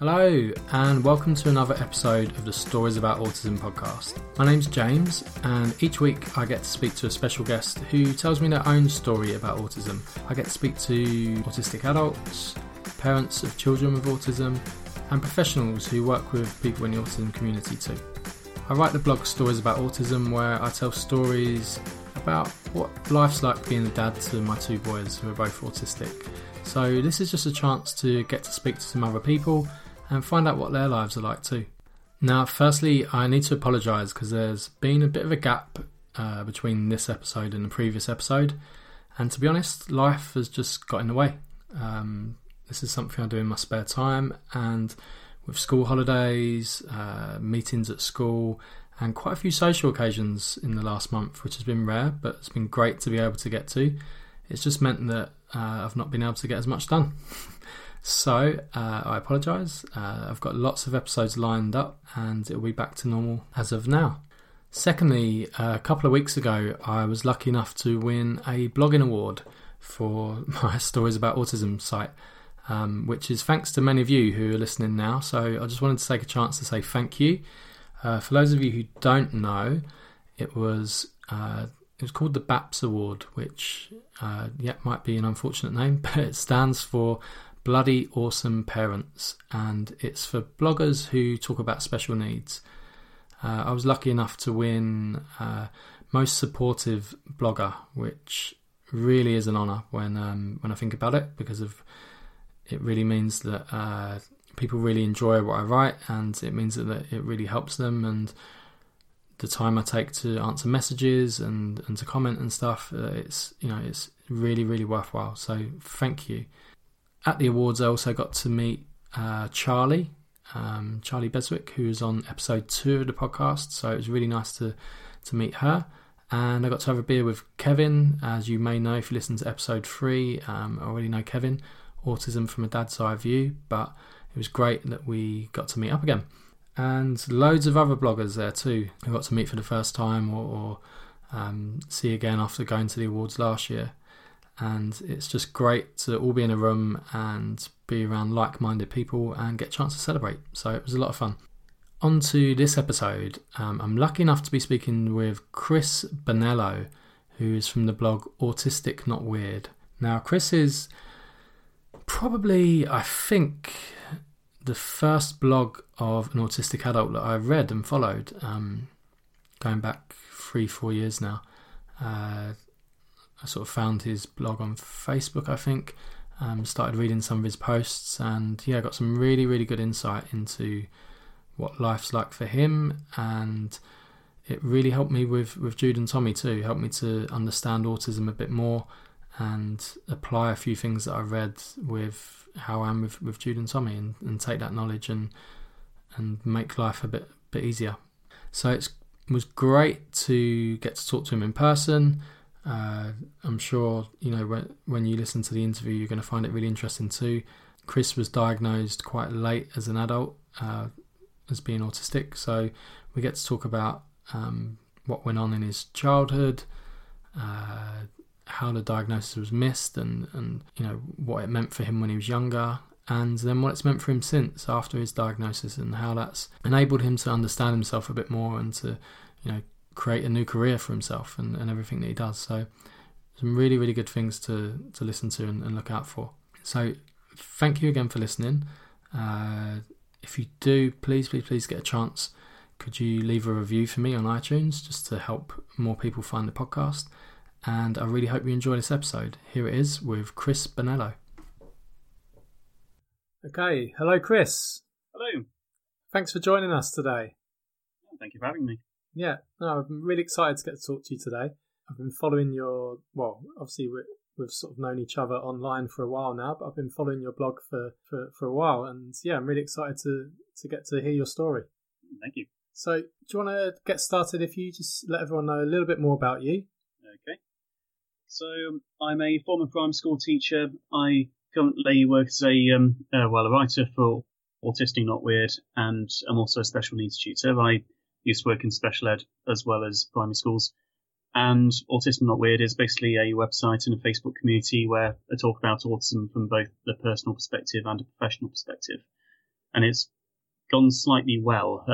Hello, and welcome to another episode of the Stories About Autism podcast. My name's James, and each week I get to speak to a special guest who tells me their own story about autism. I get to speak to autistic adults, parents of children with autism, and professionals who work with people in the autism community too. I write the blog Stories About Autism, where I tell stories about what life's like being a dad to my two boys who are both autistic. So this is just a chance to get to speak to some other people and find out what their lives are like too. Now, firstly, I need to apologise because there's been a bit of a gap between this episode and the previous episode, and to be honest, life has just got in the way. This is something I do in my spare time, and with school holidays, meetings at school, and quite a few social occasions in the last month, which has been rare, but it's been great to be able to get to. It's just meant that I've not been able to get as much done. So, I apologise. I've got lots of episodes lined up and it'll be back to normal as of now. Secondly, a couple of weeks ago, I was lucky enough to win a blogging award for my Stories About Autism site, which is thanks to many of you who are listening now. So I just wanted to take a chance to say thank you. For those of you who don't know, it was called the BAPS Award, which might be an unfortunate name, but it stands for Bloody Awesome Parents, and it's for bloggers who talk about special needs. I was lucky enough to win Most Supportive Blogger, which really is an honour when I think about it, because it really means that people really enjoy what I write, and it means that it really helps them, and the time I take to answer messages and to comment and stuff, it's really, really worthwhile. So thank you. At the awards, I also got to meet Charlie Beswick, who was on episode 2 of the podcast. So it was really nice to meet her. And I got to have a beer with Kevin. As you may know, if you listen to episode 3, I already know Kevin, Autism from a Dad's Eye View. But it was great that we got to meet up again. And loads of other bloggers there too, I got to meet for the first time or see again after going to the awards last year. And it's just great to all be in a room and be around like-minded people and get a chance to celebrate. So it was a lot of fun. On to this episode. I'm lucky enough to be speaking with Chris Bonello, who is from the blog Autistic Not Weird. Now, Chris is probably, I think, the first blog of an autistic adult that I've read and followed, going back 3-4 years now. I sort of found his blog on Facebook, I think, started reading some of his posts, and got some really, really good insight into what life's like for him, and it really helped me with Jude and Tommy too, helped me to understand autism a bit more and apply a few things that I read with how I am with Jude and Tommy, and take that knowledge and make life a bit easier. So it was great to get to talk to him in person. I'm sure when you listen to the interview you're going to find it really interesting too. Chris was diagnosed quite late as an adult as being autistic, so we get to talk about what went on in his childhood, how the diagnosis was missed, and what it meant for him when he was younger, and then what it's meant for him since after his diagnosis, and how that's enabled him to understand himself a bit more and to create a new career for himself and everything that he does. So some really, really good things to listen to and look out for. So thank you again for listening. If you do, please get a chance, could you leave a review for me on iTunes just to help more people find the podcast? And I really hope you enjoy this episode. Here it is with Chris Bonello. Okay, hello Chris. Hello. Thanks for joining us today. Thank you for having me. Yeah, no, I'm really excited to get to talk to you today. I've been following obviously we've sort of known each other online for a while now, but I've been following your blog for a while, and I'm really excited to get to hear your story. Thank you. So, do you want to get started if you just let everyone know a little bit more about you? Okay. So, I'm a former primary school teacher. I currently work as a writer for Autistic Not Weird, and I'm also a special needs tutor. I used to work in special ed as well as primary schools. And Autistic Not Weird is basically a website and a Facebook community where I talk about autism from both the personal perspective and a professional perspective. and it's gone slightly well.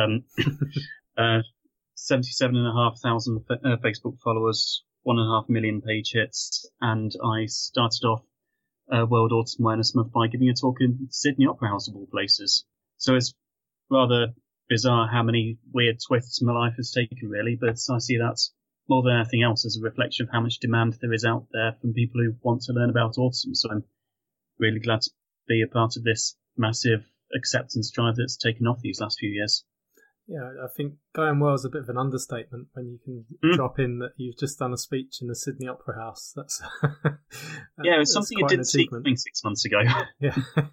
77,500 Facebook followers, 1.5 million page hits, and I started off World Autism Awareness Month by giving a talk in Sydney Opera House of all places. So it's rather bizarre how many weird twists my life has taken, really, but I see that more than anything else as a reflection of how much demand there is out there from people who want to learn about autism. So I'm really glad to be a part of this massive acceptance drive that's taken off these last few years. Yeah, I think going well is a bit of an understatement when you can drop in that you've just done a speech in the Sydney Opera House. That's yeah, it was something I didn't see coming 6 months ago. Yeah.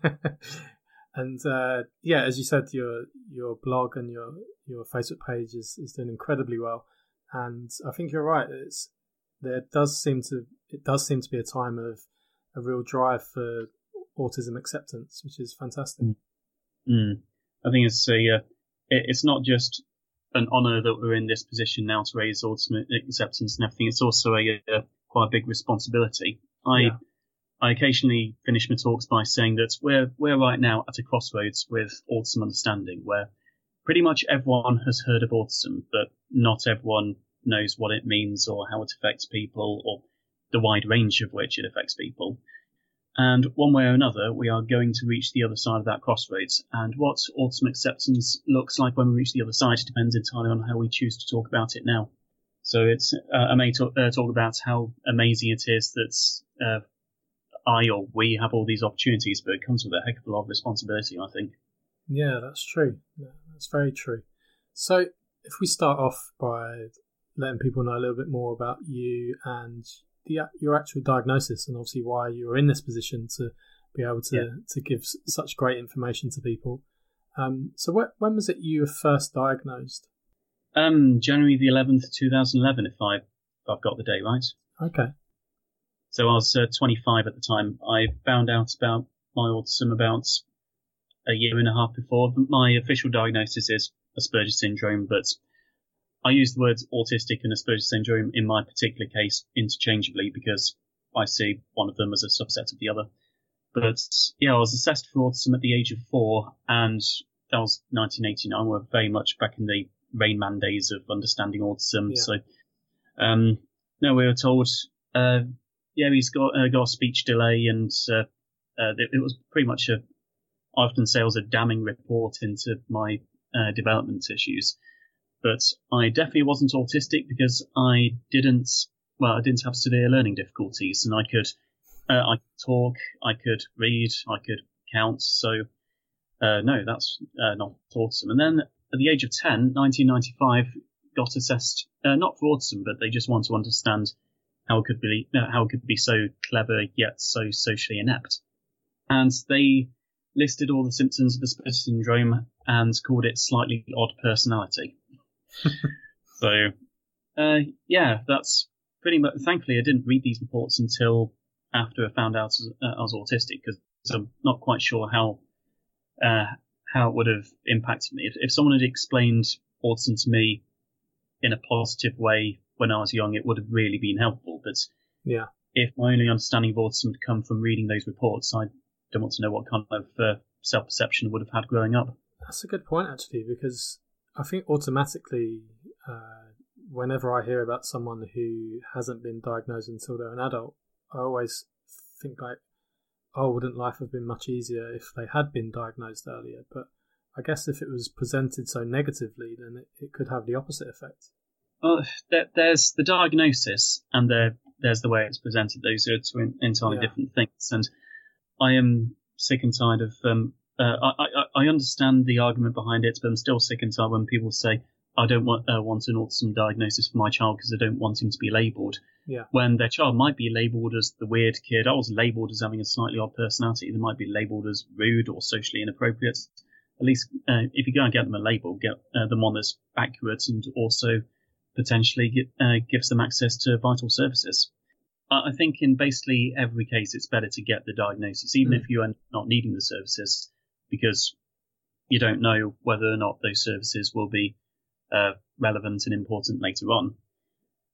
And yeah, as you said, your blog and your Facebook page is doing incredibly well. And I think you're right. It does seem to be a time of a real drive for autism acceptance, which is fantastic. I think it's not just an honour that we're in this position now to raise autism acceptance and everything. It's also quite a big responsibility. I occasionally finish my talks by saying that we're right now at a crossroads with autism understanding, where pretty much everyone has heard of autism, but not everyone knows what it means or how it affects people or the wide range of which it affects people. And one way or another, we are going to reach the other side of that crossroads. And what autism acceptance looks like when we reach the other side depends entirely on how we choose to talk about it now. So I may talk about how amazing it is that we have all these opportunities, but it comes with a heck of a lot of responsibility, I think. Yeah, that's true. That's very true. So if we start off by letting people know a little bit more about you and your actual diagnosis, and obviously why you're in this position to be able to give such great information to people. So when was it you were first diagnosed? January the 11th, 2011, if I've got the date right. Okay. So I was 25 at the time. I found out about my autism about a year and a half before. My official diagnosis is Asperger's syndrome, but I use the words autistic and Asperger's syndrome in my particular case interchangeably because I see one of them as a subset of the other. But yeah, I was assessed for autism at the age of 4, and that was 1989. We're very much back in the Rain Man days of understanding autism. Yeah. So, no, we were told, he's got a speech delay, and it was pretty much I often say it was a damning report into my development issues. But I definitely wasn't autistic because I didn't have severe learning difficulties, and I could talk, I could read, I could count. So, no, that's not autism. And then at the age of 10, 1995, got assessed, not for autism, but they just want to understand how it could be so clever yet so socially inept. And they listed all the symptoms of Asperger's syndrome and called it slightly odd personality. So, that's pretty much. Thankfully, I didn't read these reports until after I found out I was autistic, because I'm not quite sure how it would have impacted me. If someone had explained autism to me in a positive way when I was young, it would have really been helpful. But if my only understanding of autism had come from reading those reports, I don't want to know what kind of self-perception I would have had growing up. That's a good point, actually, because I think automatically, whenever I hear about someone who hasn't been diagnosed until they're an adult, I always think like, oh, wouldn't life have been much easier if they had been diagnosed earlier? But I guess if it was presented so negatively, then it could have the opposite effect. Well, there's the diagnosis and there's the way it's presented. Those are two entirely different things. And I am sick and tired of I understand the argument behind it, but I'm still sick and tired when people say, I don't want an autism diagnosis for my child because I don't want him to be labelled. Yeah. When their child might be labelled as the weird kid. I was labelled as having a slightly odd personality. They might be labelled as rude or socially inappropriate. At least if you go and get them a label, get them one that's accurate and also potentially gives them access to vital services. I think in basically every case, it's better to get the diagnosis, even if you are not needing the services, because you don't know whether or not those services will be relevant and important later on.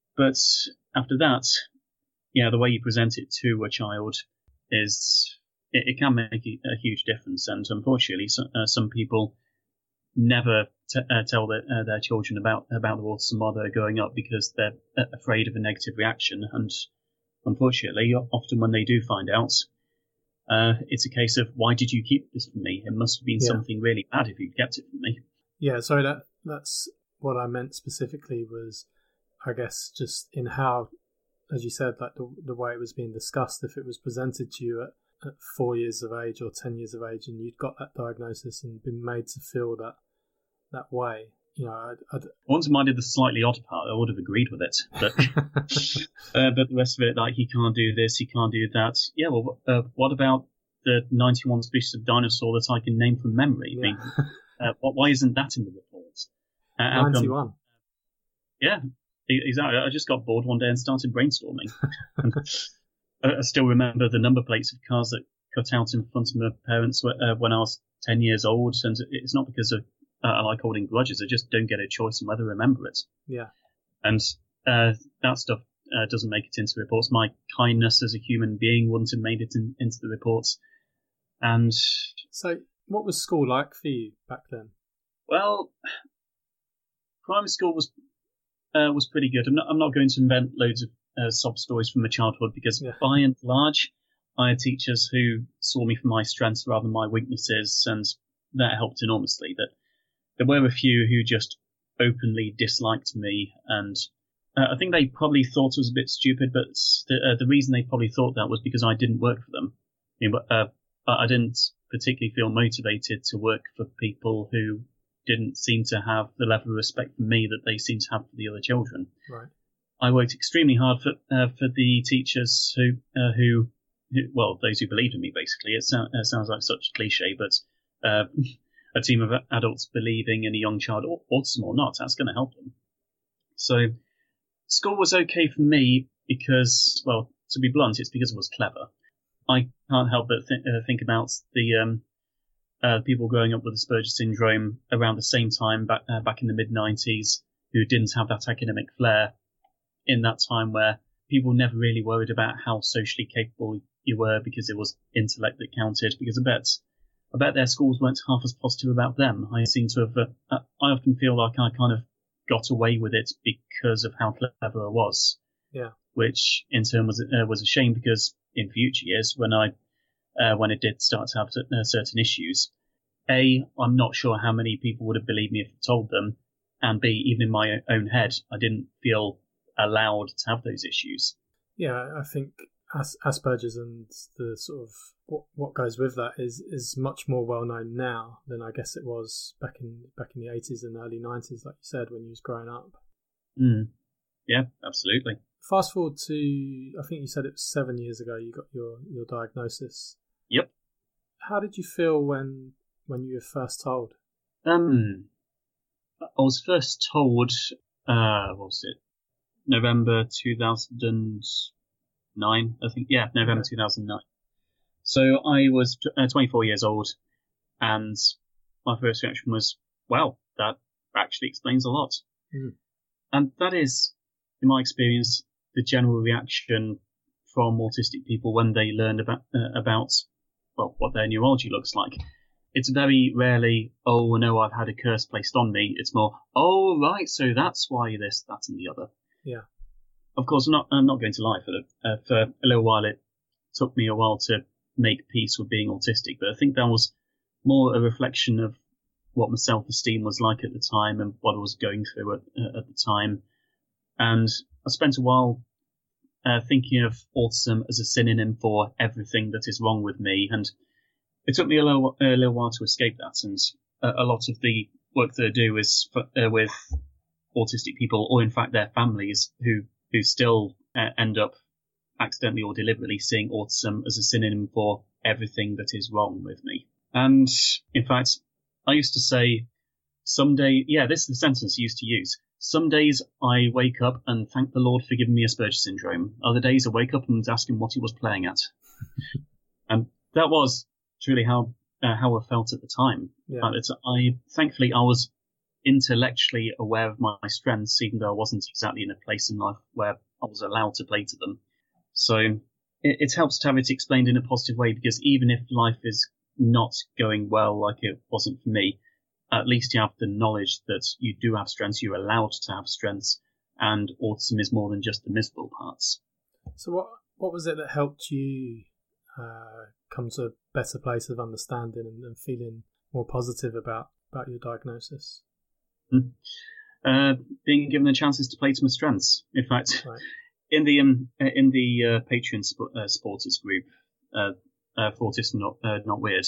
But after that, the way you present it to a child is it can make a huge difference. And unfortunately, some people never tell their children about their autism while they're growing up because they're afraid of a negative reaction. And unfortunately, often when they do find out, it's a case of, why did you keep this from me? It must have been something really bad if you kept it from me. Yeah, so that's what I meant specifically was, I guess, just in how, as you said, like the way it was being discussed, if it was presented to you at 4 years of age or 10 years of age and you'd got that diagnosis and been made to feel that way, you know, once I did the slightly odd part, I would have agreed with it. But, but the rest of it, like, he can't do this, he can't do that. Yeah, well, what about the 91 species of dinosaur that I can name from memory? Yeah. I mean, why isn't that in the report? 91. Yeah, exactly. I just got bored one day and started brainstorming. I still remember the number plates of cars that cut out in front of my parents when I was 10 years old, and it's not because I like holding grudges. I just don't get a choice in whether to remember it. Yeah. And that stuff doesn't make it into reports. My kindness as a human being wouldn't have made it into the reports. And so, what was school like for you back then? Well, primary school was pretty good. I'm not going to invent loads of sob stories from my childhood because by and large, I had teachers who saw me for my strengths rather than my weaknesses, and that helped enormously. That there were a few who just openly disliked me, and I think they probably thought it was a bit stupid, but the reason they probably thought that was because I didn't work for them. I didn't particularly feel motivated to work for people who didn't seem to have the level of respect for me that they seemed to have for the other children. Right. I worked extremely hard for the teachers who, well, those who believed in me, basically. It sounds like such a cliche, but a team of adults believing in a young child, autism or not, that's going to help them. So school was okay for me because, well, to be blunt, it's because I was clever. I can't help but think about the people growing up with Asperger's syndrome around the same time back in the mid-90s who didn't have that academic flair in that time where people never really worried about how socially capable you were because it was intellect that counted. Because I bet their schools weren't half as positive about them. I seem to have, I often feel like I kind of got away with it because of how clever I was. Yeah. Which in turn was a shame because in future years when it did start to have certain issues, A, I'm not sure how many people would have believed me if I told them, and B, even in my own head, I didn't feel allowed to have those issues. Yeah, I think Asperger's and the sort of what goes with that is much more well known now than I guess it was back in the 80s and early 90s, like you said, when you was growing up. Yeah, absolutely. Fast forward to, I think you said it was 7 years ago you got your diagnosis. Yep. How did you feel when you were first told? I was first told, what was it? November 2009, I think. Yeah, November 2009. So I was 24 years old, and my first reaction was, wow, that actually explains a lot. And that is, in my experience, the general reaction from autistic people when they learn about well, what their neurology looks like. It's very rarely, oh no, I've had a curse placed on me. It's more, oh right, so that's why this, that, and the other. Yeah. Of course, I'm not going to lie. For a little while, it took me a while to make peace with being autistic, but I think that was more a reflection of what my self-esteem was like at the time and what I was going through at the time. And I spent a while thinking of autism as a synonym for everything that is wrong with me, and it took me a little while to escape that. And a lot of the work that I do is with autistic people, or in fact their families, who still end up accidentally or deliberately seeing autism as a synonym for everything that is wrong with me. And in fact, I used to say, someday, yeah, this is the sentence I used to use. Some days I wake up and thank the Lord for giving me Asperger's syndrome. Other days I wake up and ask him what he was playing at. And that was truly how I felt at the time. Yeah. Thankfully, I was intellectually aware of my strengths, even though I wasn't exactly in a place in life where I was allowed to play to them. So it helps to have it explained in a positive way, because even if life is not going well, like it wasn't for me, at least you have the knowledge that you do have strengths, you're allowed to have strengths, and autism is more than just the miserable parts. So what was it that helped you come to a better place of understanding and feeling more positive about your diagnosis? Being given the chances to play to my strengths. In fact, right. in the Patreon supporters group for Autism Not Weird,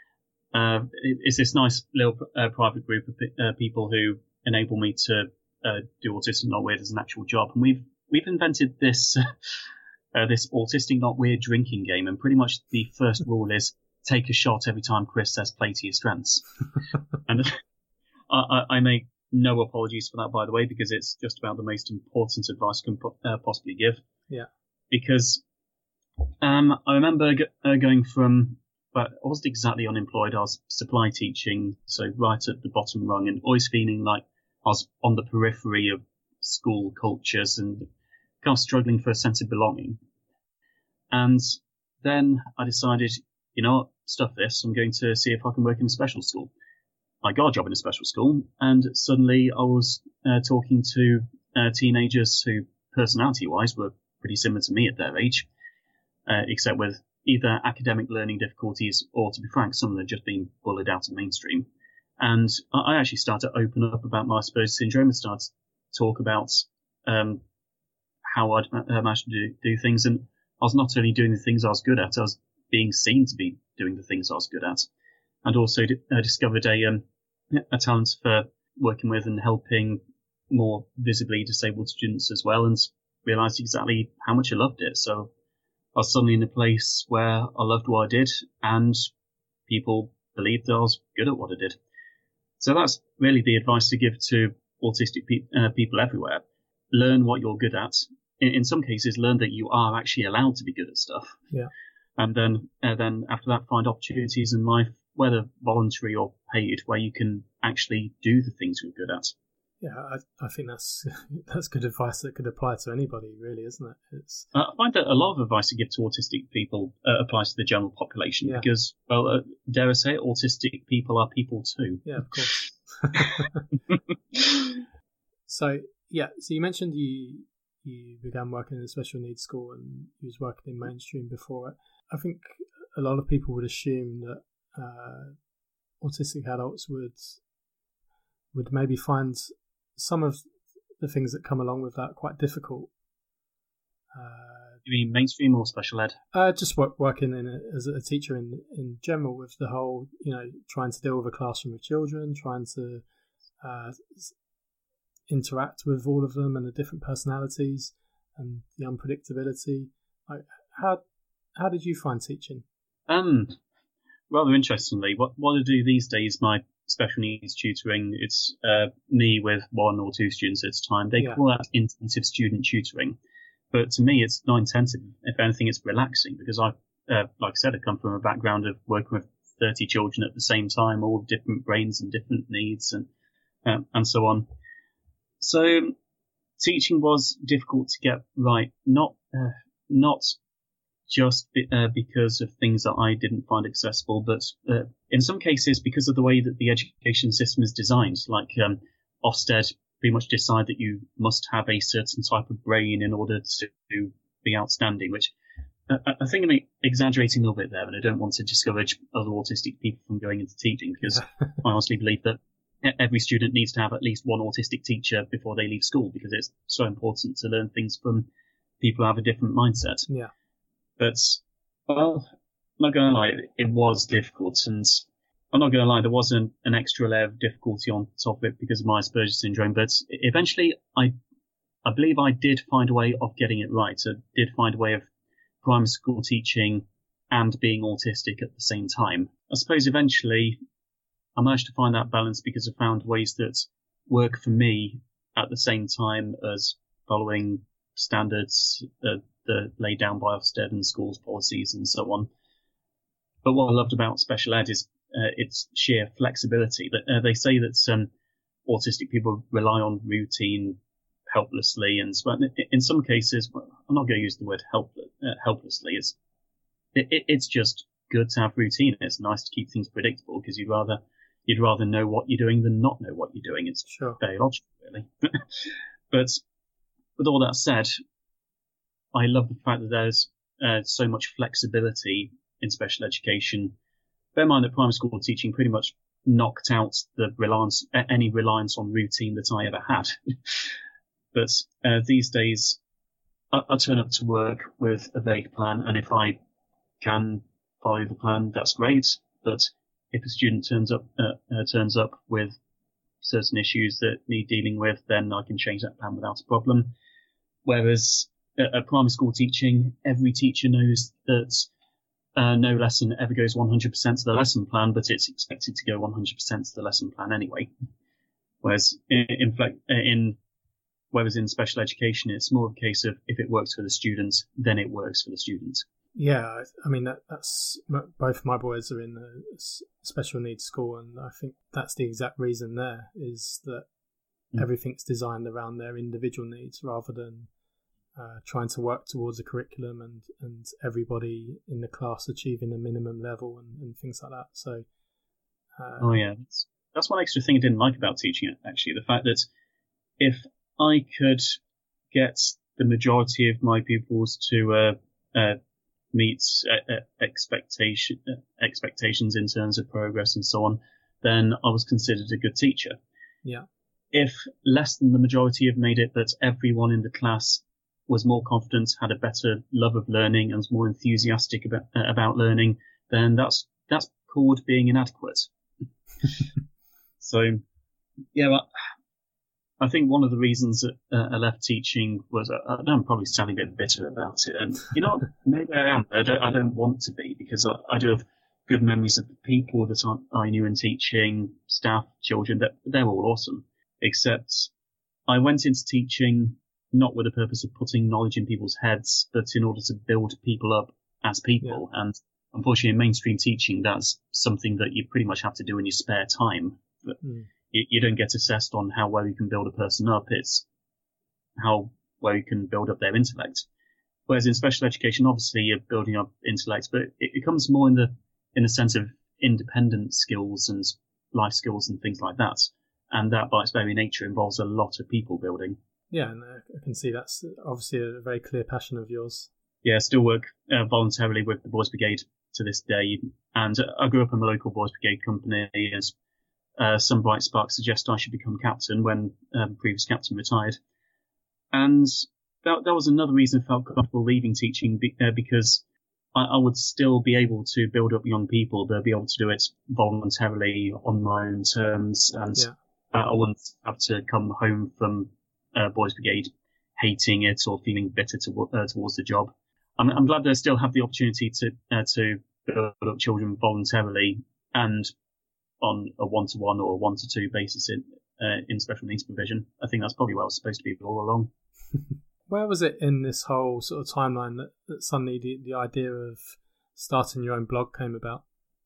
it's this nice little private group of people who enable me to do Autism Not Weird as an actual job, and we've invented this this Autistic Not Weird drinking game, and pretty much the first rule is take a shot every time Chris says play to your strengths. And I make no apologies for that, by the way, because it's just about the most important advice I can possibly give. Yeah. Because I remember going from, but I wasn't exactly unemployed. I was supply teaching, so right at the bottom rung, and always feeling like I was on the periphery of school cultures and kind of struggling for a sense of belonging. And then I decided, you know what, stuff this, I'm going to see if I can work in a special school. I got a job in a special school, and suddenly I was talking to teenagers who, personality-wise, were pretty similar to me at their age, except with either academic learning difficulties or, to be frank, some of them just being bullied out of mainstream. And I actually started to open up about my Asperger's syndrome and started to talk about how I'd managed to do things. And I was not only doing the things I was good at, I was being seen to be doing the things I was good at. And also discovered a talent for working with and helping more visibly disabled students as well, and realised exactly how much I loved it. So I was suddenly in a place where I loved what I did, and people believed that I was good at what I did. So that's really the advice to give to autistic people everywhere. Learn what you're good at. In some cases, learn that you are actually allowed to be good at stuff. Yeah. And then after that, find opportunities in life, whether voluntary or paid, where you can actually do the things you're good at. Yeah, I think that's good advice that could apply to anybody, really, isn't it? I find that a lot of advice I give to autistic people applies to the general population, yeah. Because, well, dare I say it, autistic people are people too. Yeah, of course. So you mentioned you began working in a special needs school and you was working in mainstream before it. I think a lot of people would assume that autistic adults would maybe find some of the things that come along with that quite difficult. You mean mainstream or special ed? Just working as a teacher in general, with the whole, trying to deal with a classroom of children, trying to interact with all of them and the different personalities and the unpredictability. How did you find teaching? Rather interestingly, what I do these days, my special needs tutoring, it's me with one or two students at a time. They call that intensive student tutoring. But to me, it's not intensive. If anything, it's relaxing, because like I said, I come from a background of working with 30 children at the same time, all with different brains and different needs and so on. So teaching was difficult to get right, not just because of things that I didn't find accessible, but in some cases because of the way that the education system is designed. Like Ofsted pretty much decide that you must have a certain type of brain in order to be outstanding, which I think I'm exaggerating a little bit there, and I don't want to discourage other autistic people from going into teaching, because I honestly believe that every student needs to have at least one autistic teacher before they leave school, because it's so important to learn things from people who have a different mindset. Yeah. But, well, I'm not going to lie, it was difficult, and I'm not going to lie, there was an extra layer of difficulty on top of it because of my Asperger's syndrome, but eventually I believe I did find a way of getting it right. I did find a way of primary school teaching and being autistic at the same time. I suppose eventually I managed to find that balance because I found ways that work for me at the same time as following standards that laid down by Ofsted and schools policies and so on. But what I loved about special ed is its sheer flexibility. They say that autistic people rely on routine helplessly, and in some cases, I'm not going to use the word helplessly. It's just good to have routine. It's nice to keep things predictable because you'd rather know what you're doing than not know what you're doing. It's Sure. very logical, really. But with all that said, I love the fact that there's so much flexibility in special education. Bear in mind that primary school teaching pretty much knocked out any reliance on routine that I ever had. But these days, I turn up to work with a vague plan, and if I can follow the plan, that's great. But if a student turns up with certain issues that need dealing with, then I can change that plan without a problem. Whereas at primary school teaching, every teacher knows that no lesson ever goes 100% to the lesson plan, but it's expected to go 100% to the lesson plan anyway. Whereas in special education, it's more of a case of if it works for the student, then it works for the student. Yeah, I mean, that's both my boys are in a special needs school, and I think that's the exact reason there, is that everything's designed around their individual needs rather than trying to work towards a curriculum and everybody in the class achieving a minimum level and things like that. So, that's one extra thing I didn't like about teaching it, actually. The fact that if I could get the majority of my pupils to meet expectations in terms of progress and so on, then I was considered a good teacher. Yeah. If less than the majority have made it, but everyone in the class was more confident, had a better love of learning, and was more enthusiastic about learning, then that's called being inadequate. So, yeah, I think one of the reasons that I left teaching was I'm probably sounding a bit bitter about it, and maybe I am. I don't want to be, because I do have good memories of the people that I knew in teaching, staff, children. That they're all awesome. Except I went into teaching not with the purpose of putting knowledge in people's heads, but in order to build people up as people. Yeah. And unfortunately, in mainstream teaching, that's something that you pretty much have to do in your spare time. But you don't get assessed on how well you can build a person up. It's how well you can build up their intellect. Whereas in special education, obviously you're building up intellect, but it comes more in the sense of independent skills and life skills and things like that. And that, by its very nature, involves a lot of people building. Yeah, and I can see that's obviously a very clear passion of yours. Yeah, I still work voluntarily with the Boys Brigade to this day. And I grew up in the local Boys Brigade company, as some bright sparks suggest I should become captain when the previous captain retired. And that was another reason I felt comfortable leaving teaching, because I would still be able to build up young people, but be able to do it voluntarily on my own terms, and I wouldn't have to come home from Boys Brigade hating it or feeling bitter towards the job. I'm glad I still have the opportunity to build up children voluntarily and on a 1-to-1 or a 1-to-2 basis in special needs provision. I think that's probably what I was supposed to be all along. Where was it in this whole sort of timeline that suddenly the idea of starting your own blog came about?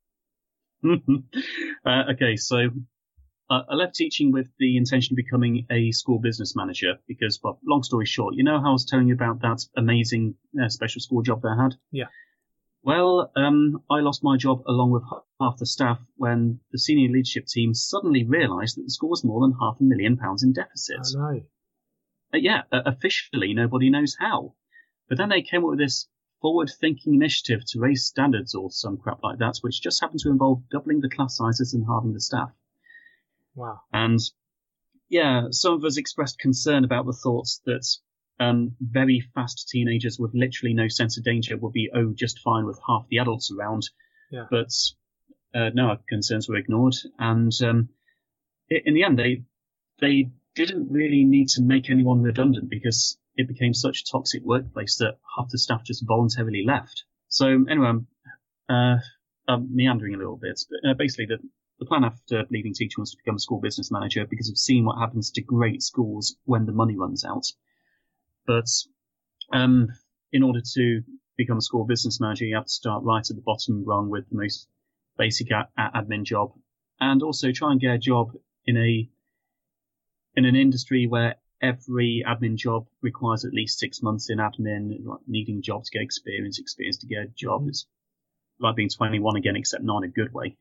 Okay, so I left teaching with the intention of becoming a school business manager because, well, long story short, you know how I was telling you about that amazing special school job that I had? Yeah. Well, I lost my job along with half the staff when the senior leadership team suddenly realised that the school was more than £500,000 in deficit. Oh, no. Officially nobody knows how. But then they came up with this forward-thinking initiative to raise standards or some crap like that, which just happened to involve doubling the class sizes and halving the staff. Wow. And yeah, some of us expressed concern about the thoughts that very fast teenagers with literally no sense of danger would be just fine with half the adults around. Yeah. But no, our concerns were ignored. And in the end, they didn't really need to make anyone redundant because it became such a toxic workplace that half the staff just voluntarily left. So anyway, I'm meandering a little bit. But basically, the plan after leaving teaching was to become a school business manager because I've seen what happens to great schools when the money runs out. But in order to become a school business manager, you have to start right at the bottom rung with the most basic admin job, and also try and get a job in an industry where every admin job requires at least 6 months in admin, like needing a job to get experience to get a job. Mm-hmm. It's like being 21 again, except not in a good way.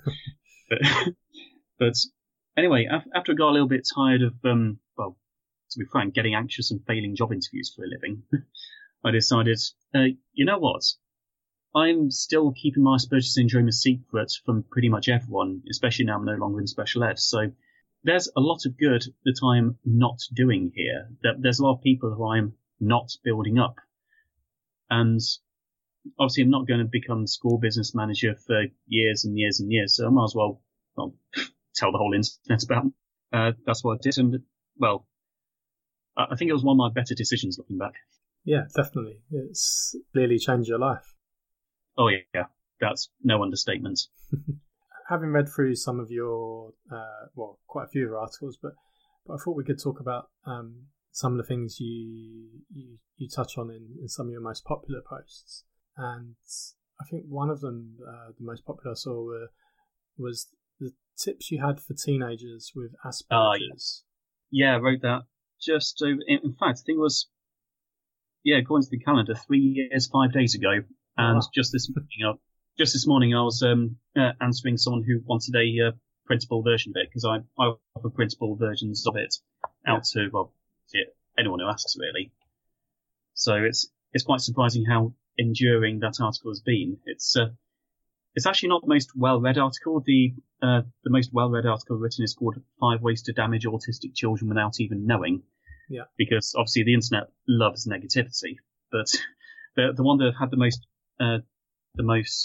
but anyway, after I got a little bit tired of, well, to be frank, getting anxious and failing job interviews for a living, I decided, you know what? I'm still keeping my Asperger's syndrome a secret from pretty much everyone, especially now I'm no longer in special ed. So there's a lot of good that I'm not doing here. There's a lot of people who I'm not building up. And obviously I'm not going to become school business manager for years and years and years. So I might as well tell the whole internet about it. That's what I did. And, well, I think it was one of my better decisions looking back. Yeah, definitely. It's clearly changed your life. Oh, yeah. That's no understatement. Having read through some of your, quite a few of your articles, but I thought we could talk about some of the things you touch on in some of your most popular posts. And I think one of them, the most popular I saw, was the tips you had for teenagers with Asperger's. Yeah, I wrote that just over, in fact, I think it was, according to the calendar, 3 years, 5 days ago. And just this morning, I was answering someone who wanted a printable version of it, because I offer printable versions of it out to anyone who asks, really. So it's quite surprising how enduring that article has been. It's actually not the most well-read article. The most well-read article written is called 5 Ways to Damage Autistic Children Without Even Knowing. Yeah. Because obviously the internet loves negativity, but the one that had the most I don't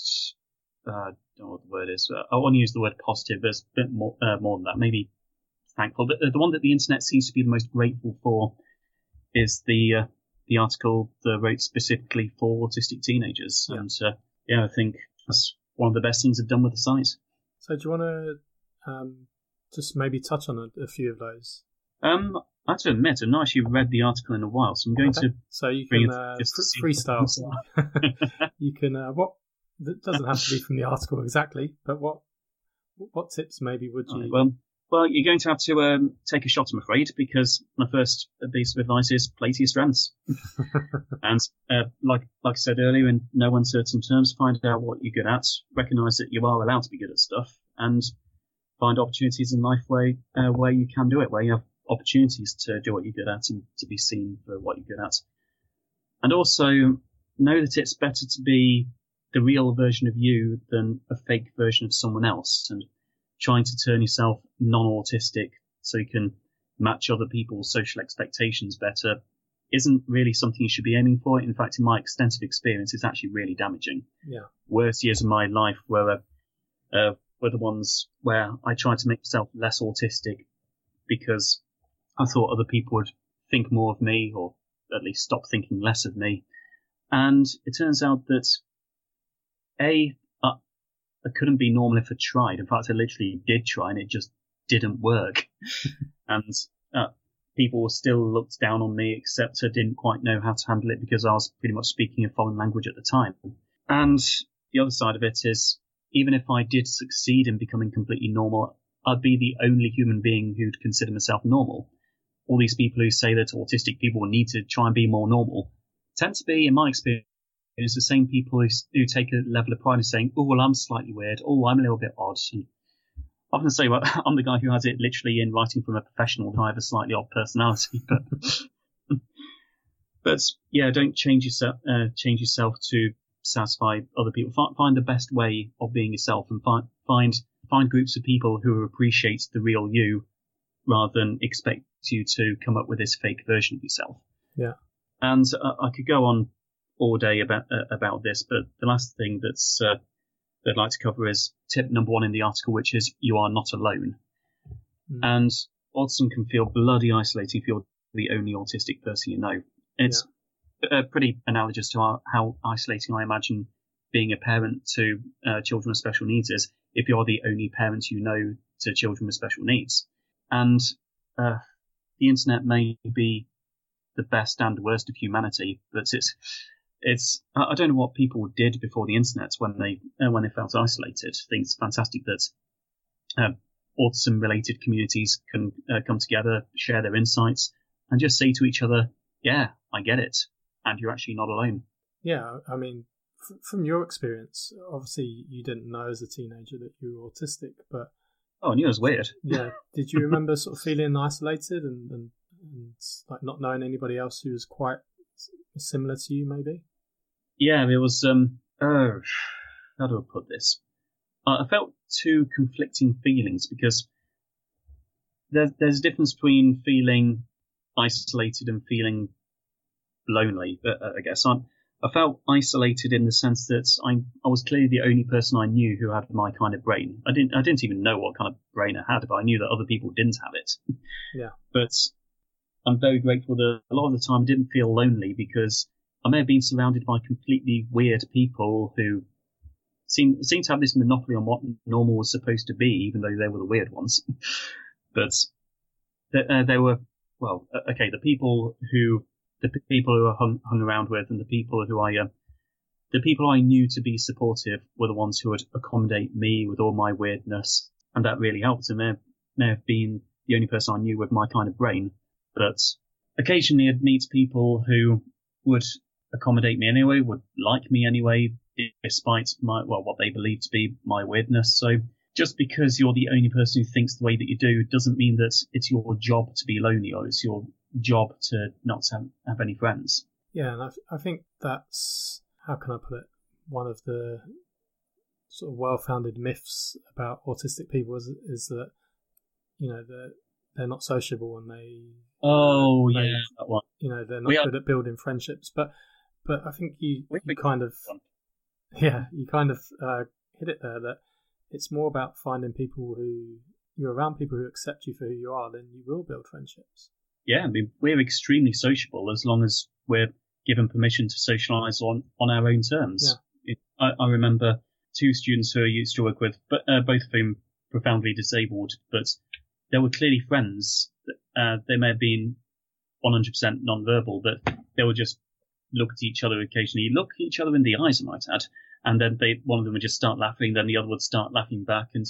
know what the word is. I want to use the word positive. There's a bit more than that. Maybe thankful. But the one that the internet seems to be the most grateful for is the article that I wrote specifically for autistic teenagers. Yeah. And I think that's one of the best things I've done with the site. So do you want to just maybe touch on a few of those? I have to admit, I've not actually read the article in a while, so I'm going to. So you can freestyle. You can. What? That doesn't have to be from the article exactly, but what tips maybe would you? Well, you're going to have to take a shot, I'm afraid, because my first piece of advice is play to your strengths. And like I said earlier, in no uncertain terms, find out what you're good at, recognise that you are allowed to be good at stuff, and find opportunities in life where you can do it, where you have opportunities to do what you're good at and to be seen for what you're good at. And also know that it's better to be the real version of you than a fake version of someone else, and trying to turn yourself non-autistic so you can match other people's social expectations better isn't really something you should be aiming for. In fact, in my extensive experience, it's actually really damaging. Yeah. Worst years of my life were the ones where I tried to make myself less autistic because I thought other people would think more of me, or at least stop thinking less of me. And it turns out that I couldn't be normal if I tried. In fact, I literally did try, and it just didn't work. And people still looked down on me, except I didn't quite know how to handle it because I was pretty much speaking a foreign language at the time. And the other side of it is, even if I did succeed in becoming completely normal, I'd be the only human being who'd consider myself normal. All these people who say that autistic people need to try and be more normal tend to be, in my experience, the same people who take a level of pride in saying, oh, well, I'm slightly weird. Oh, I'm a little bit odd. And I often say, well, I'm the guy who has it literally in writing from a professional. I have a slightly odd personality. But yeah, don't change yourself to satisfy other people. Find the best way of being yourself, and find groups of people who appreciate the real you rather than expect you to come up with this fake version of yourself. Yeah. And I could go on all day about this, but the last thing that I'd like to cover is tip number 1 in the article, which is you are not alone. And autism can feel bloody isolating if you're the only autistic person you know. It's pretty analogous to how isolating I imagine being a parent to children with special needs is if you're the only parent you know to children with special needs. And the internet may be the best and worst of humanity, but it's I don't know what people did before the internet when they felt isolated. I think it's fantastic that autism related communities can come together, share their insights, and just say to each other, yeah, I get it, and you're actually not alone. Yeah, I mean, from your experience, obviously you didn't know as a teenager that you were autistic, but I knew it was weird. Yeah, did you remember sort of feeling isolated and like not knowing anybody else who was quite similar to you, maybe? Yeah, it was. How do I put this? I felt two conflicting feelings because there's a difference between feeling isolated and feeling lonely. I guess I felt isolated in the sense that I was clearly the only person I knew who had my kind of brain. I didn't even know what kind of brain I had, but I knew that other people didn't have it. Yeah. But I'm very grateful that a lot of the time I didn't feel lonely because I may have been surrounded by completely weird people who seemed to have this monopoly on what normal was supposed to be, even though they were the weird ones. But they were, well, okay, the people who I hung around with and the people I knew to be supportive were the ones who would accommodate me with all my weirdness, and that really helped. And may have been the only person I knew with my kind of brain, but occasionally I'd meet people who would accommodate me anyway, would like me anyway, despite what they believe to be my weirdness. So just because you're the only person who thinks the way that you do doesn't mean that it's your job to be lonely or it's your job to not have any friends. Yeah, and I think that's, how can I put it, one of the sort of well-founded myths about autistic people is that, you know, they're not sociable and that one. You know, they're not good at building friendships. But I think you kind of hit it there, that it's more about finding people who you're around, people who accept you for who you are, then you will build friendships. Yeah, I mean, we're extremely sociable as long as we're given permission to socialise on our own terms. Yeah. I remember two students who I used to work with, but both of whom profoundly disabled, but they were clearly friends. They may have been 100% non-verbal, but they would just look at each other occasionally, look at each other in the eyes, I might add, and then one of them would just start laughing, then the other would start laughing back, and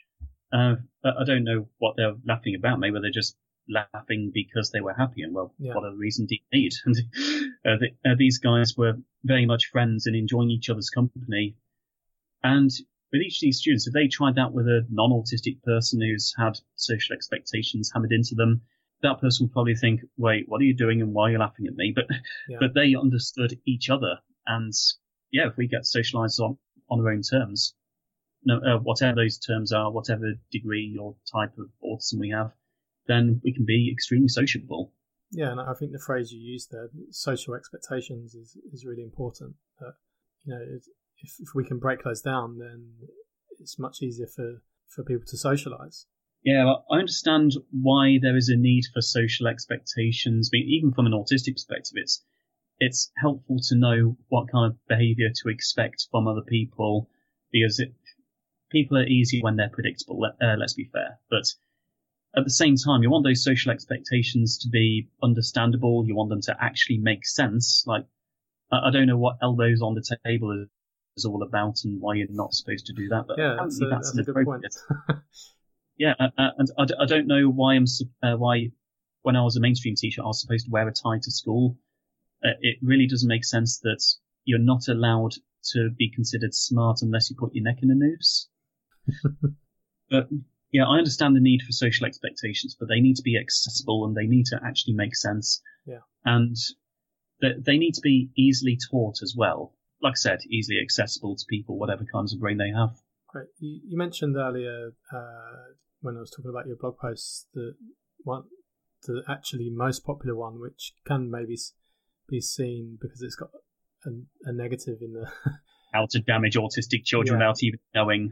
I don't know what they're laughing about. Maybe they're just laughing because they were happy, and what other reason do you need? And these guys were very much friends and enjoying each other's company. And with each of these students, if they tried that with a non-autistic person who's had social expectations hammered into them, that person would probably think, wait, what are you doing and why are you laughing at me? But they understood each other. And yeah, if we get socialized on our own terms, whatever those terms are, whatever degree or type of autism we have, then we can be extremely sociable. Yeah, and I think the phrase you used there, social expectations, is really important. You know, if we can break those down, then it's much easier for people to socialise. Yeah, I understand why there is a need for social expectations. I mean, even from an autistic perspective, it's helpful to know what kind of behaviour to expect from other people, because people are easy when they're predictable. Let's be fair, but at the same time, you want those social expectations to be understandable. You want them to actually make sense. Like, I don't know what elbows on the table is all about and why you're not supposed to do that. But yeah, that's a good point. Yeah, and I don't know why why when I was a mainstream teacher I was supposed to wear a tie to school. It really doesn't make sense that you're not allowed to be considered smart unless you put your neck in a noose. But yeah, I understand the need for social expectations, but they need to be accessible and they need to actually make sense. Yeah, and they need to be easily taught as well. Like I said, easily accessible to people, whatever kinds of brain they have. Great. You mentioned earlier when I was talking about your blog posts, the actually most popular one, which can maybe be seen because it's got a negative in the how to damage autistic children without even knowing.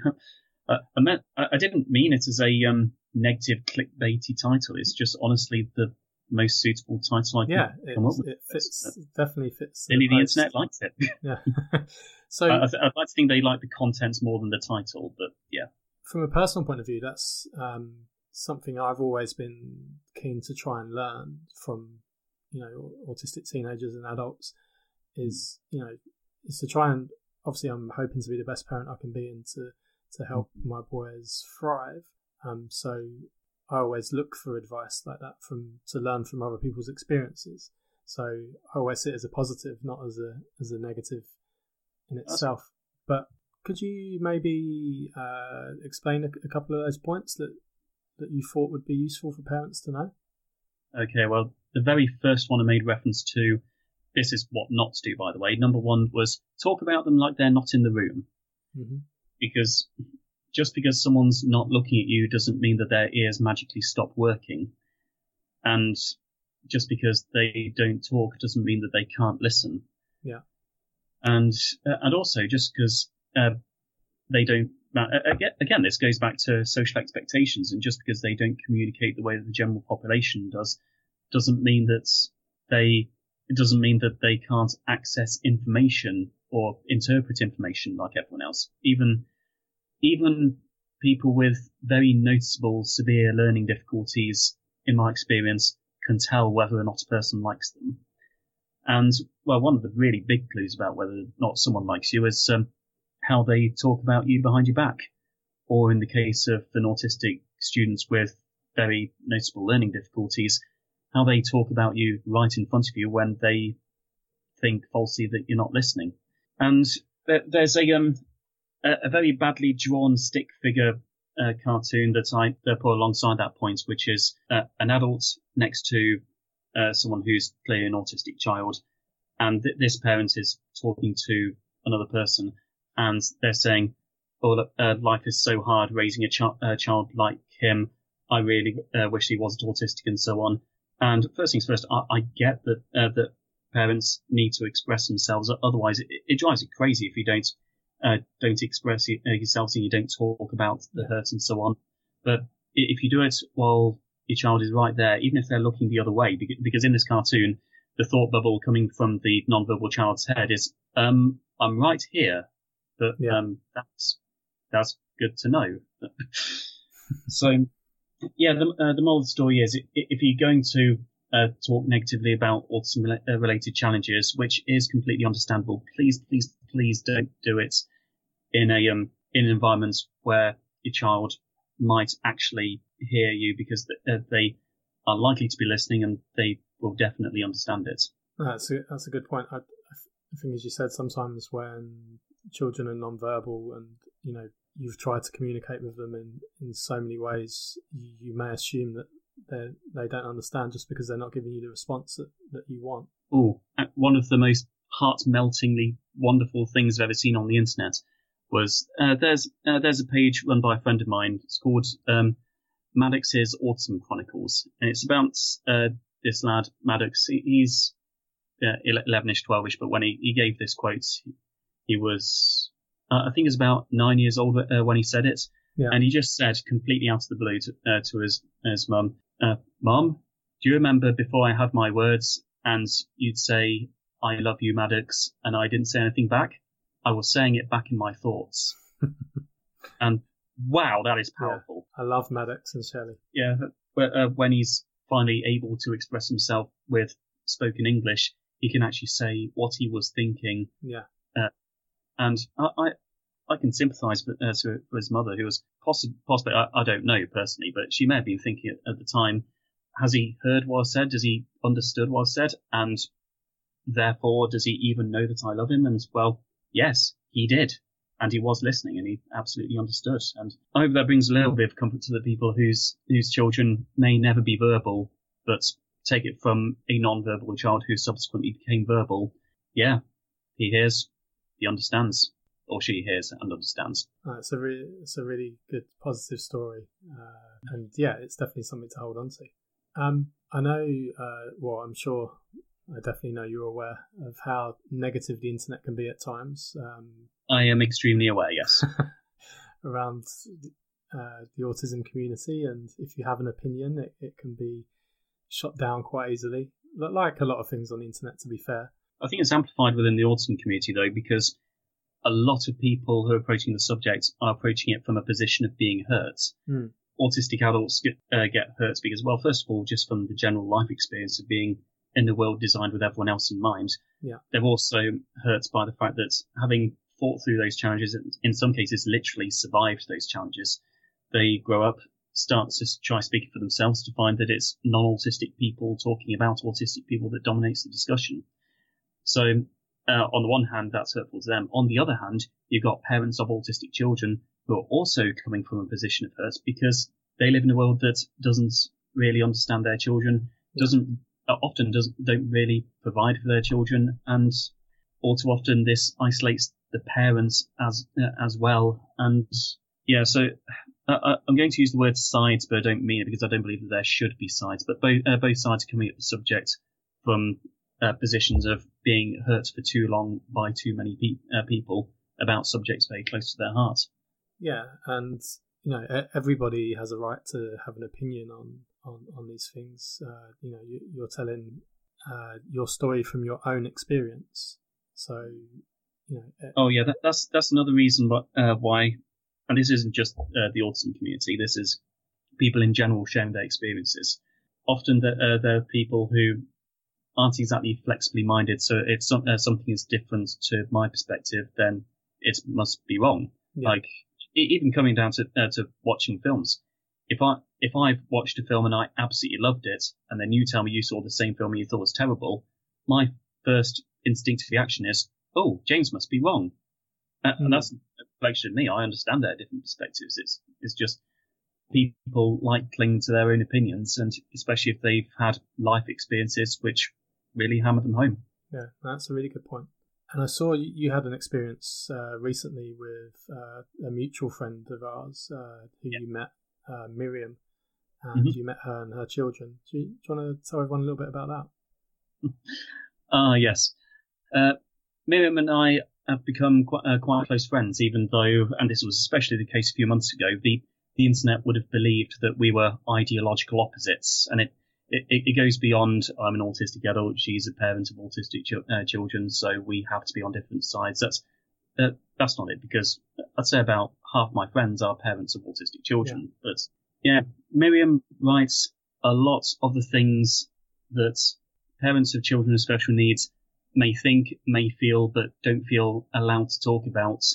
I didn't mean it as a negative clickbaity title. It's just honestly the most suitable title I can come up with. It fits, definitely fits. Clearly the internet likes it. Yeah. So I'd like to think they like the content more than the title, but yeah. From a personal point of view, that's something I've always been keen to try and learn from, you know, autistic teenagers and adults is to try and, obviously I'm hoping to be the best parent I can be and to help my boys thrive. So I always look for advice like that to learn from other people's experiences. So I always see it as a positive, not as a negative in itself. But could you maybe explain a couple of those points that you thought would be useful for parents to know? Okay, well, the very first one I made reference to, this is what not to do, by the way. Number one was talk about them like they're not in the room. Mm-hmm. Because just because someone's not looking at you doesn't mean that their ears magically stop working. And just because they don't talk doesn't mean that they can't listen. Yeah. And also, just because they don't... Again, this goes back to social expectations, and just because they don't communicate the way that the general population does, doesn't mean that they can't access information or interpret information like everyone else. Even people with very noticeable severe learning difficulties, in my experience, can tell whether or not a person likes them. And, well, one of the really big clues about whether or not someone likes you is how they talk about you behind your back. Or in the case of an autistic students with very noticeable learning difficulties, how they talk about you right in front of you when they think falsely that you're not listening. And there's a very badly drawn stick figure cartoon that I put alongside that point, which is an adult next to someone who's clearly an autistic child, and this parent is talking to another person, and they're saying, "Oh, life is so hard raising a child like him. I really wish he wasn't autistic," and so on. And first things first, I get that parents need to express themselves. Otherwise, it drives it crazy if you don't express yourselves and you don't talk about the hurt and so on. But if you do it while your child is right there, even if they're looking the other way, because in this cartoon, the thought bubble coming from the non-verbal child's head is, I'm right here, but that's good to know. So, yeah, the moral of the story is, if you're going to talk negatively about autism-related challenges, which is completely understandable, please don't do it in an environment where your child might actually hear you, because they are likely to be listening and they will definitely understand it. That's a good point. I think, as you said, sometimes when children are non-verbal and you've tried to communicate with them in so many ways, you may assume that they don't understand just because they're not giving you the response that you want. Oh, one of the most heart-meltingly wonderful things I've ever seen on the internet was there's a page run by a friend of mine. It's called Maddox's Autism Chronicles, and it's about this lad Maddox. He's 11ish, 12ish, but when he gave this quote, he was I think he was about 9 years old when he said it. Yeah. And he just said completely out of the blue to his mum, "Mum, do you remember before I had my words and you'd say, 'I love you, Maddox,' and I didn't say anything back? I was saying it back in my thoughts." And wow, that is powerful. Yeah, I love Maddox and Shelley. Yeah, when he's finally able to express himself with spoken English, he can actually say what he was thinking. Yeah. And I can sympathise with his mother, who was possibly, I don't know personally, but she may have been thinking at the time, has he heard what I said? Does he understood what I said? And therefore, does he even know that I love him? And, well, yes, he did. And he was listening, and he absolutely understood. And I hope that brings a little bit of comfort to the people whose children may never be verbal, but take it from a non-verbal child who subsequently became verbal. Yeah, he hears, he understands. Or she hears and understands. It's a really good positive story, and yeah, it's definitely something to hold on to. I know, I'm sure, I definitely know you're aware of how negative the internet can be at times. I am extremely aware, yes. Around the autism community, and if you have an opinion, it can be shot down quite easily, like a lot of things on the internet, to be fair. I think it's amplified within the autism community, though, because a lot of people who are approaching the subject are approaching it from a position of being hurt. Autistic adults get hurt because, well, first of all, just from the general life experience of being in the world designed with everyone else in mind. Yeah. They're also hurt by the fact that, having fought through those challenges, in some cases literally survived those challenges, they grow up start to try speaking for themselves to find that it's non-autistic people talking about autistic people that dominates the discussion. So on the one hand, that's hurtful to them. On the other hand, you've got parents of autistic children who are also coming from a position of hurt because they live in a world that doesn't really understand their children, don't really provide for their children, and all too often this isolates the parents as well. And yeah, so I'm going to use the word sides, but I don't mean it because I don't believe that there should be sides. But both sides are coming at the subject from positions of being hurt for too long by too many people about subjects very close to their heart. Yeah, and everybody has a right to have an opinion on these things. You're telling your story from your own experience, so Oh yeah, that's another reason why, and this isn't just the autism community. This is people in general sharing their experiences. Often there are people who aren't exactly flexibly minded. So if something is different to my perspective, then it must be wrong. Yeah. Like even coming down to watching films. If I've watched a film and I absolutely loved it, and then you tell me you saw the same film and you thought it was terrible, my first instinctive reaction is, oh, James must be wrong. And that's a reflection of me. I understand their different perspectives. It's just people like clinging to their own opinions, and especially if they've had life experiences which really hammer them home. Yeah, that's a really good point. And I saw you had an experience recently with a mutual friend of ours who you met, Miriam, and you met her and her children. Do you want to tell everyone a little bit about that? Yes. Miriam and I have become quite close friends, even though, and this was especially the case a few months ago, the internet would have believed that we were ideological opposites. And it goes beyond, I'm an autistic adult, she's a parent of autistic children, so we have to be on different sides. That's not it, because I'd say about half my friends are parents of autistic children. Yeah. But yeah, Miriam writes a lot of the things that parents of children with special needs may think, may feel, but don't feel allowed to talk about.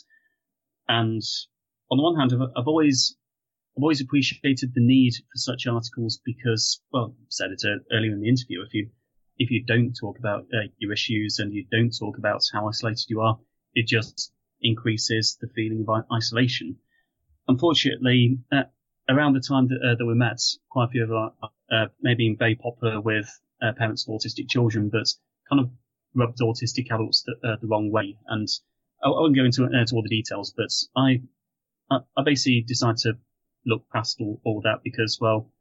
And on the one hand, I've always appreciated the need for such articles because, well, I said it earlier in the interview, if you don't talk about your issues and you don't talk about how isolated you are, it just increases the feeling of isolation. Unfortunately, around the time that we met, quite a few of our maybe very popular with parents of autistic children, but kind of rubbed autistic adults the wrong way. And I won't go into all the details, but I basically decided to look past all that because, well,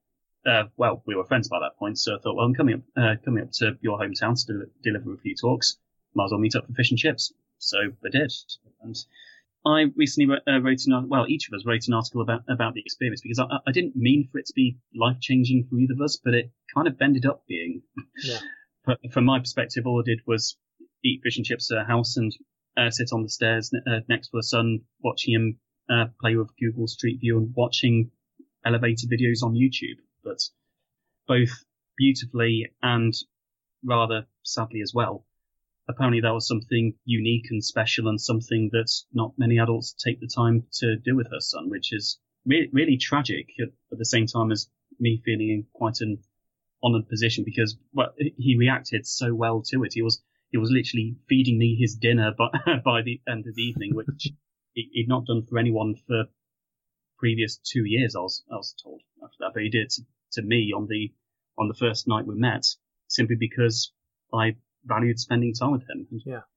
we were friends by that point. So I thought, well, I'm coming up to your hometown to deliver a few talks. Might as well meet up for fish and chips. So I did. And I recently each of us wrote an article about the experience because I didn't mean for it to be life-changing for either of us, but it kind of ended up being. Yeah. From my perspective, all I did was eat fish and chips at a house and sit on the stairs next to a son, watching him play with Google Street View and watching elevator videos on YouTube. But both beautifully and rather sadly as well, apparently that was something unique and special and something that not many adults take the time to do with her son, which is really tragic at the same time as me feeling in quite an honoured position because he reacted so well to it. He was literally feeding me his dinner by the end of the evening, which he'd not done for anyone for previous 2 years. I was told after that, but he did to me on the first night we met, simply because I valued spending time with him. And yeah,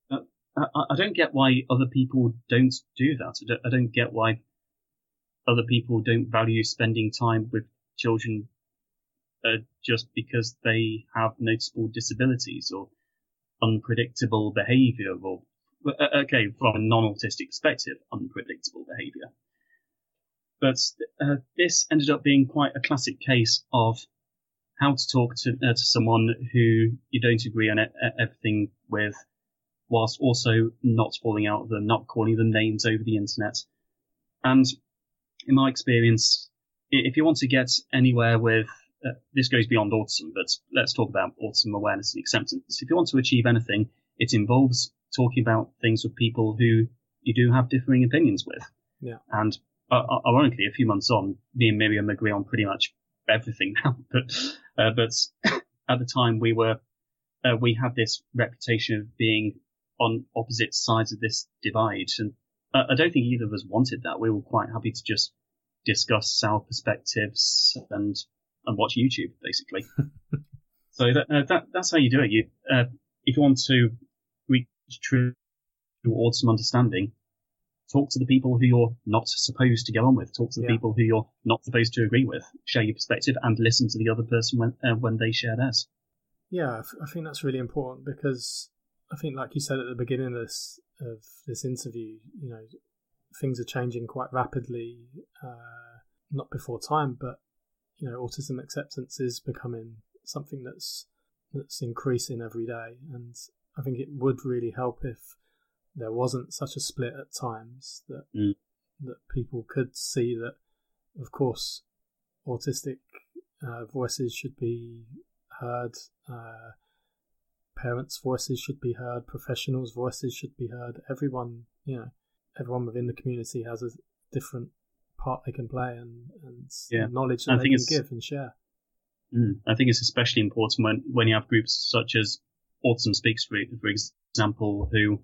I don't get why other people don't do that. I don't get why other people don't value spending time with children just because they have noticeable disabilities or unpredictable behaviour or, from a non-autistic perspective, unpredictable behaviour. But this ended up being quite a classic case of how to talk to someone who you don't agree on everything with, whilst also not falling out of them, not calling them names over the internet. And in my experience, if you want to get anywhere with this goes beyond autism, but let's talk about autism awareness and acceptance. If you want to achieve anything, it involves talking about things with people who you do have differing opinions with. Yeah. And ironically, a few months on, me and Miriam agree on pretty much everything now. But at the time, we had this reputation of being on opposite sides of this divide, and I don't think either of us wanted that. We were quite happy to just discuss our perspectives and watch YouTube, basically. So that's how you do it. If you want to reach true autism understanding, talk to the people who you're not supposed to get on with. Talk to the people who you're not supposed to agree with. Share your perspective and listen to the other person when they share theirs. Yeah, I think that's really important, because I think, like you said at the beginning of this interview, things are changing quite rapidly, not before time, but autism acceptance is becoming something that's increasing every day, and I think it would really help if there wasn't such a split at times, that people could see that, of course, autistic voices should be heard, parents' voices should be heard, professionals' voices should be heard. Everyone within the community has a different part they can play and knowledge that they can give and share. I think it's especially important when you have groups such as Autism Speaks, for example, who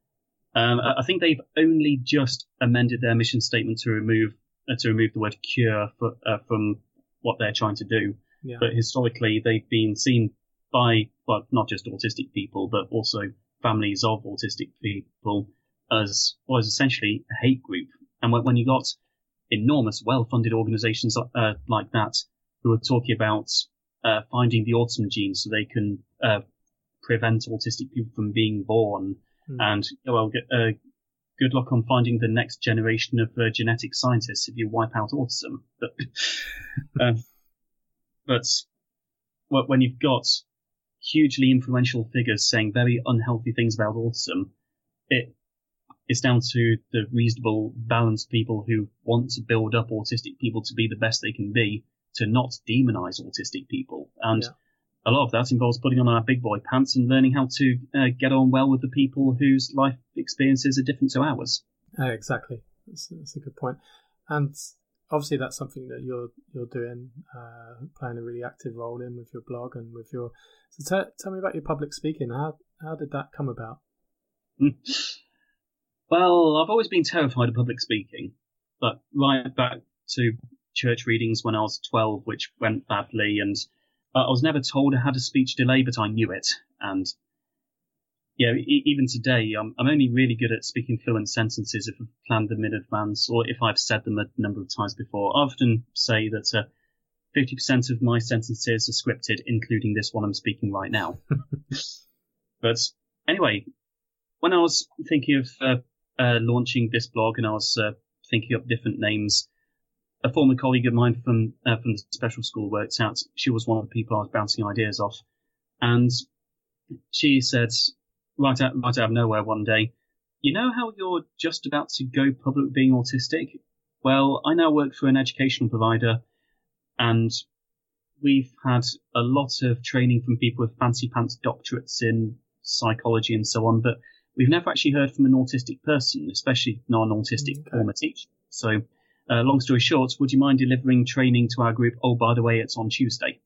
I think they've only just amended their mission statement to remove the word cure from what they're trying to do. Yeah. But historically, they've been seen by, well, not just autistic people, but also families of autistic people as essentially a hate group. And when you got enormous, well-funded organizations like that who are talking about finding the autism gene so they can prevent autistic people from being born, and good luck on finding the next generation of genetic scientists if you wipe out autism. But when you've got hugely influential figures saying very unhealthy things about autism, it's down to the reasonable, balanced people who want to build up autistic people to be the best they can be, to not demonize autistic people. And a lot of that involves putting on our big boy pants and learning how to get on well with the people whose life experiences are different to ours. Exactly. That's a good point. And obviously that's something that you're doing, playing a really active role in with your blog and with your... So tell me about your public speaking. How did that come about? Well, I've always been terrified of public speaking, but right back to church readings when I was 12, which went badly, and I was never told I had a speech delay, but I knew it. And even today, I'm only really good at speaking fluent sentences if I've planned them in advance or if I've said them a number of times before. I often say that 50% of my sentences are scripted, including this one I'm speaking right now. But anyway, when I was thinking of launching this blog and I was thinking up different names, a former colleague of mine from the special school worked out. She was one of the people I was bouncing ideas off, and she said, right out of nowhere one day, "You know how you're just about to go public with being autistic? Well, I now work for an educational provider, and we've had a lot of training from people with fancy pants doctorates in psychology and so on, but we've never actually heard from an autistic person, especially non-autistic former teacher. So, long story short, would you mind delivering training to our group? Oh, by the way, it's on Tuesday."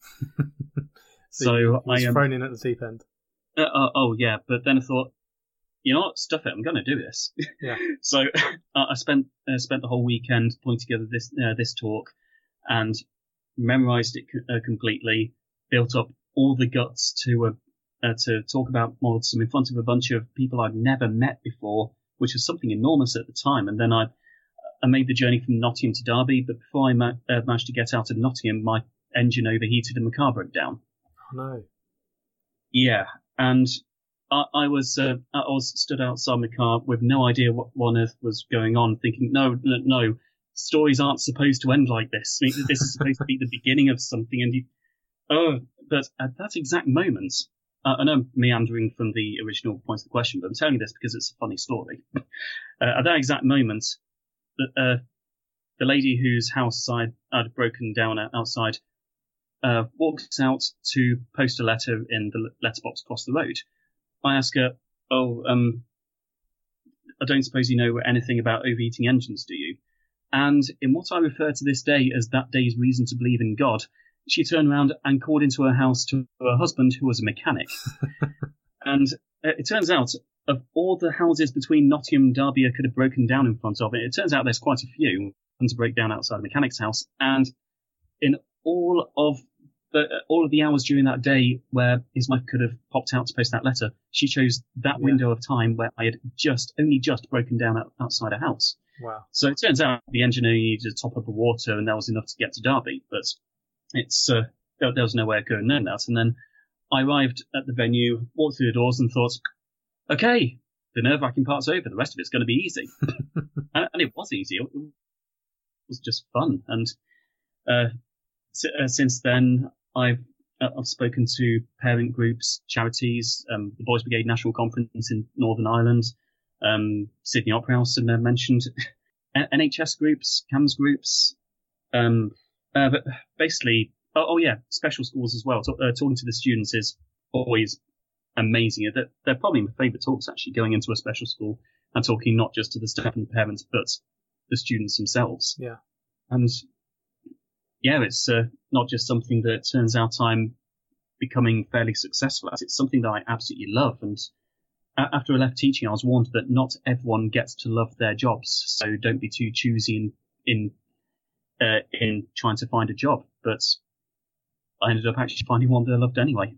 So I am thrown in at the deep end. Yeah, but then I thought, you know what, stuff it, I'm going to do this. Yeah. So I spent the whole weekend putting together this talk and memorized it completely, built up all the guts to talk about autism in front of a bunch of people I'd never met before, which was something enormous at the time. And then I made the journey from Nottingham to Derby, but before I managed to get out of Nottingham, my engine overheated and my car broke down. Oh, no. Yeah, and I was stood outside my car with no idea what on earth was going on, thinking, no, stories aren't supposed to end like this. I mean, this is supposed to be the beginning of something. But at that exact moment, I know I'm meandering from the original point of the question, but I'm telling you this because it's a funny story. At that exact moment, the lady whose house I'd broken down outside walks out to post a letter in the letterbox across the road. I ask her, I don't suppose you know anything about overheating engines, do you? And in what I refer to this day as that day's reason to believe in God, she turned around and called into her house to her husband, who was a mechanic. And it turns out, of all the houses between Nottingham and Derby I could have broken down in front of it, it turns out there's quite a few to break down outside a mechanic's house. And in all of the hours during that day where his wife could have popped out to post that letter, she chose that window of time where I had only just broken down outside a house. Wow. So it turns out the engine only needed to top up the water, and that was enough to get to Derby. But there was no way I could have known that. And then I arrived at the venue, walked through the doors, and thought, okay, the nerve-wracking part's over. The rest of it's going to be easy. and it was easy. It was just fun. And since then, I've spoken to parent groups, charities, the Boys Brigade National Conference in Northern Ireland, Sydney Opera House, and mentioned NHS groups, CAMS groups, but basically, special schools as well. Talking to the students is always amazing. They're probably my favourite talks, actually, going into a special school and talking not just to the staff and parents, but the students themselves. Yeah. And it's not just something that turns out I'm becoming fairly successful at. It's something that I absolutely love. And after I left teaching, I was warned that not everyone gets to love their jobs. So don't be too choosy in trying to find a job. But I ended up actually finding one that I loved anyway.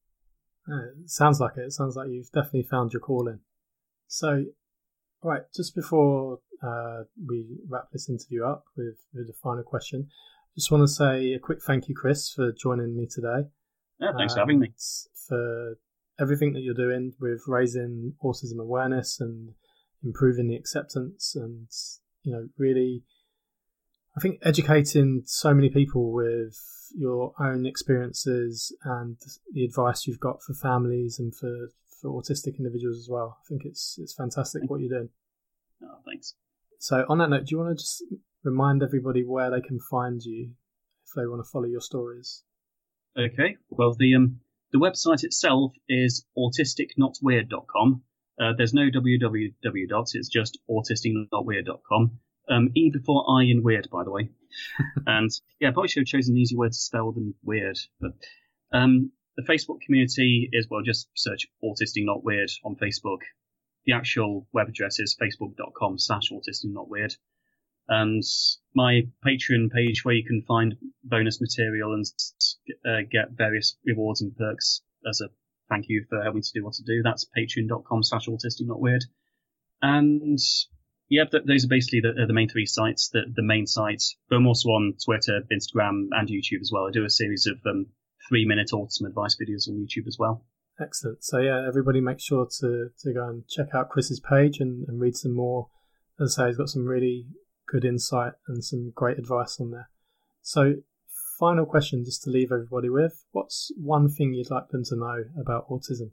It sounds like it. It sounds like you've definitely found your calling. So, right, just before we wrap this interview up with the final question, just want to say a quick thank you, Chris, for joining me today. Yeah, thanks for having me. For everything that you're doing with raising autism awareness and improving the acceptance and, really, I think educating so many people with your own experiences and the advice you've got for families and for autistic individuals as well. I think it's fantastic what you're doing. Oh, thanks. So on that note, do you want to just remind everybody where they can find you if they want to follow your stories? Okay. Well, the website itself is autisticnotweird.com. There's no www. It's just autisticnotweird.com. E before I in weird, by the way. And I probably should have chosen an easy word to spell than weird. But the Facebook community is, just search Autistic Not Weird on Facebook. The actual web address is facebook.com/autisticnotweird. And my Patreon page, where you can find bonus material and get various rewards and perks as a thank you for helping to do what to do. That's patreon.com/autisticnotweird. And those are basically the main three sites, the main sites. But I'm also on Twitter, Instagram, and YouTube as well. I do a series of 3-minute autism advice videos on YouTube as well. Excellent. So everybody make sure to go and check out Chris's page and read some more. As I say, he's got some really good insight and some great advice on there. So final question, just to leave everybody with, what's one thing you'd like them to know about autism?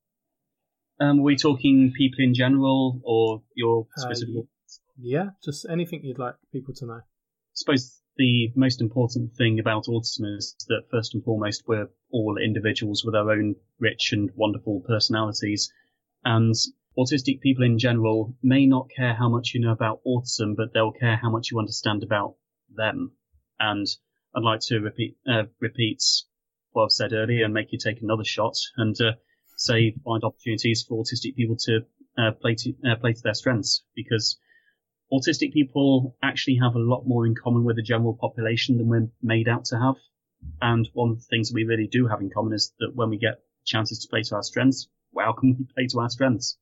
Are we talking people in general or your specific? Just anything you'd like people to know. I suppose the most important thing about autism is that first and foremost, we're all individuals with our own rich and wonderful personalities. And autistic people in general may not care how much you know about autism, but they'll care how much you understand about them. And I'd like to repeat what I've said earlier and make you take another shot and find opportunities for autistic people to play to their strengths, because autistic people actually have a lot more in common with the general population than we're made out to have. And one of the things that we really do have in common is that when we get chances to play to our strengths, how can we play to our strengths?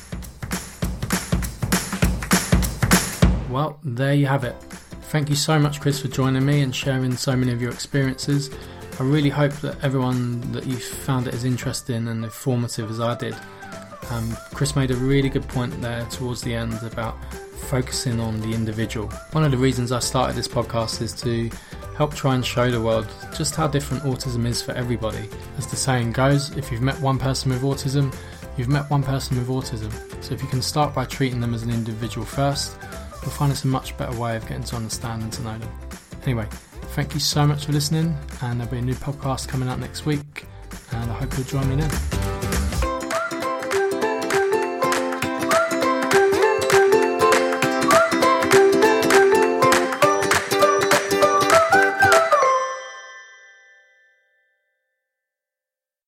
Well, there you have it. Thank you so much, Chris, for joining me and sharing so many of your experiences. I really hope that everyone that you found it as interesting and informative as I did. Chris made a really good point there towards the end about focusing on the individual. One of the reasons I started this podcast is to help try and show the world just how different autism is for everybody. As the saying goes, if you've met one person with autism, you've met one person with autism. So if you can start by treating them as an individual first, you'll find it's a much better way of getting to understand and to know them. Anyway, thank you so much for listening, and there'll be a new podcast coming out next week, and I hope you'll join me then.